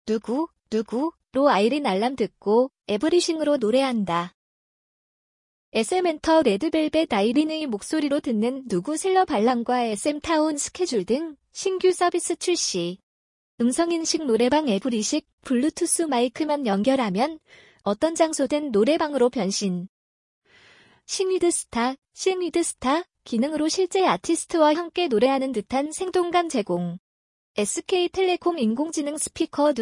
누구로 아이린 알람 듣고 에브리싱으로 노래한다. SM 엔터 레드벨벳 아이린의 목소리로 듣는 누구 셀럽 알람과 SM타운 스케줄 등 신규 서비스 출시. 음성인식 노래방 에브리식 블루투스 마이크만 연결하면 어떤 장소든 노래방으로 변신. 싱위드스타 기능으로 실제 아티스트와 함께 노래하는 듯한 생동감 제공. SK텔레콤 인공지능 스피커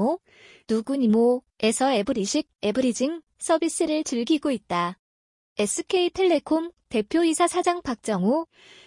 누구니모에서 에브리징 서비스를 즐기고 있다. SK텔레콤 대표이사 사장 박정우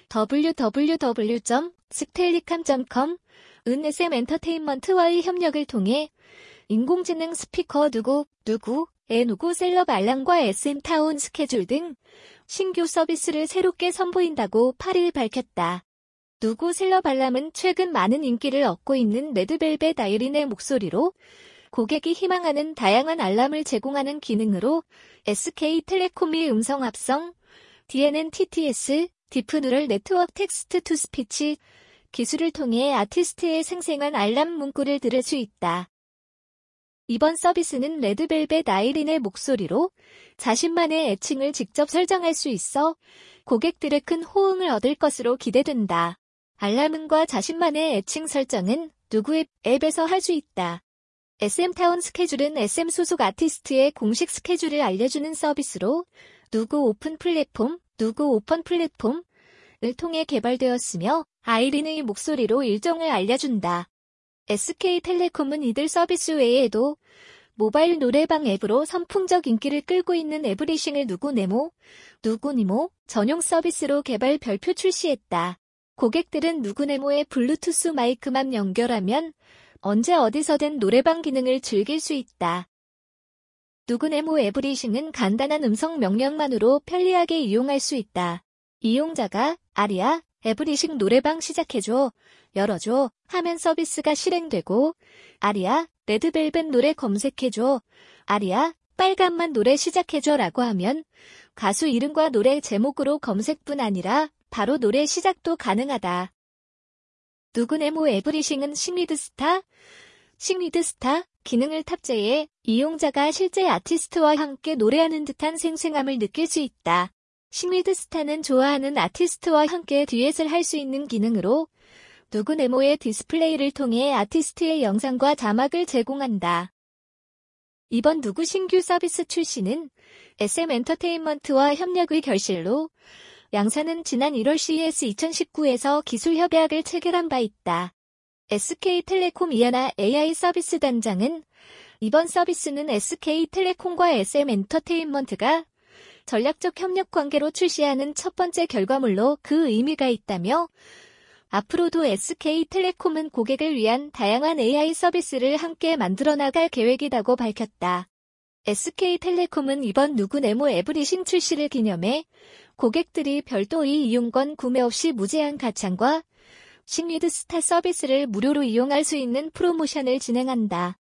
www.stellicam.com 은 SM엔터테인먼트와의 협력을 통해 인공지능 스피커 누구 셀럽 알람과 SM타운 스케줄 등 신규 서비스를 새롭게 선보인다고 8일 밝혔다. 누구 셀럽 알람은 최근 많은 인기를 얻고 있는 레드벨벳 아이린의 목소리로 고객이 희망하는 다양한 알람을 제공하는 기능으로 SK텔레콤의 음성 합성, DNN-TTS, 딥뉴럴 네트워크 텍스트 투 스피치 기술을 통해 아티스트의 생생한 알람 문구를 들을 수 있다. 이번 서비스는 레드벨벳 아이린의 목소리로 자신만의 애칭을 직접 설정할 수 있어 고객들의 큰 호응을 얻을 것으로 기대된다. 알람음과 자신만의 애칭 설정은 누구 앱에서 을 할 수 있다. SM타운 스케줄은 SM 소속 아티스트의 공식 스케줄을 알려주는 서비스로 누구 오픈 플랫폼을 통해 개발되었으며 아이린의 목소리로 일정을 알려준다. SK텔레콤은 이들 서비스 외에도 모바일 노래방 앱으로 선풍적 인기를 끌고 있는 에브리싱을 누구니모 전용 서비스로 개발 별표 출시했다. 고객들은 누구네모의 블루투스 마이크만 연결하면 언제 어디서든 노래방 기능을 즐길 수 있다. 누구네모 에브리싱은 간단한 음성 명령만으로 편리하게 이용할 수 있다. 이용자가 아리아 에브리싱 노래방 시작해줘, 열어줘 하면 서비스가 실행되고 아리아 레드벨벳 노래 검색해줘, 아리아 빨간맛 노래 시작해줘 라고 하면 가수 이름과 노래 제목으로 검색뿐 아니라 바로 노래 시작도 가능하다. 누구네모 에브리싱은 싱위드스타 기능을 탑재해 이용자가 실제 아티스트와 함께 노래하는 듯한 생생함을 느낄 수 있다. 싱위드스타는 좋아하는 아티스트와 함께 듀엣을 할 수 있는 기능으로 누구네모의 디스플레이를 통해 아티스트의 영상과 자막을 제공한다. 이번 누구 신규 서비스 출시는 SM엔터테인먼트와 협력의 결실로 양사는 지난 1월 CES 2019에서 기술 협약을 체결한 바 있다. SK텔레콤 이하나 AI 서비스 단장은 이번 서비스는 SK텔레콤과 SM엔터테인먼트가 전략적 협력 관계로 출시하는 첫 번째 결과물로 그 의미가 있다며 앞으로도 SK텔레콤은 고객을 위한 다양한 AI 서비스를 함께 만들어 나갈 계획이라고 밝혔다. SK텔레콤은 이번 누구네모 에브리싱 출시를 기념해 고객들이 별도의 이용권 구매 없이 무제한 가창과 싱위드스타 서비스를 무료로 이용할 수 있는 프로모션을 진행한다.